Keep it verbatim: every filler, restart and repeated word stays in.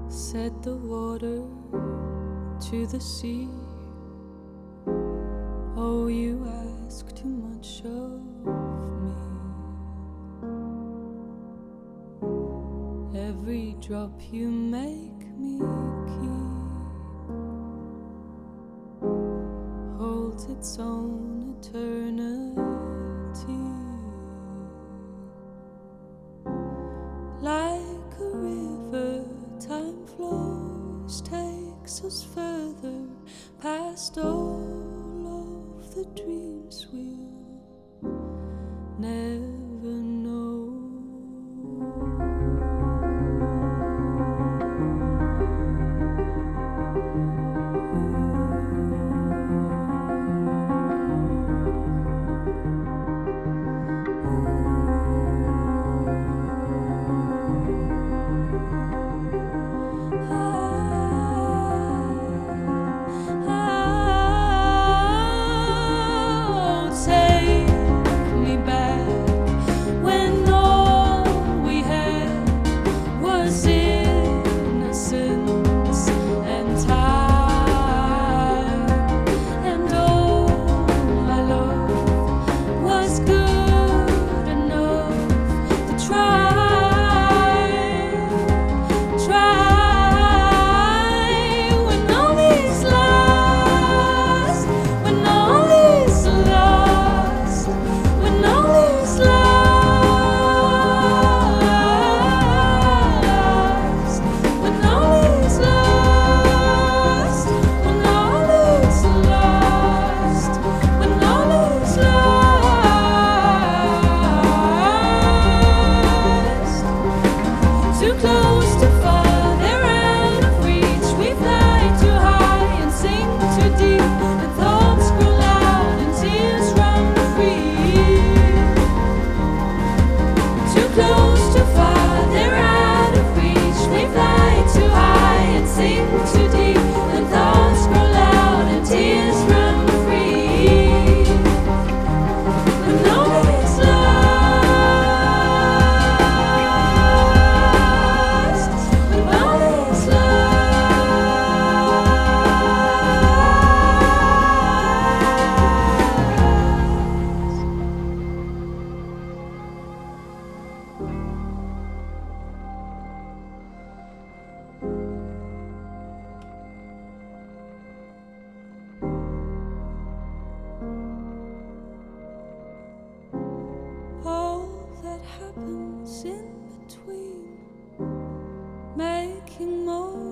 Said the water to the sea, oh, you ask too much of me. Every drop you make me keep holds its own eternity. Like a river, time flows, takes us further past all of the dreams we'll never know. All that happens in between, making more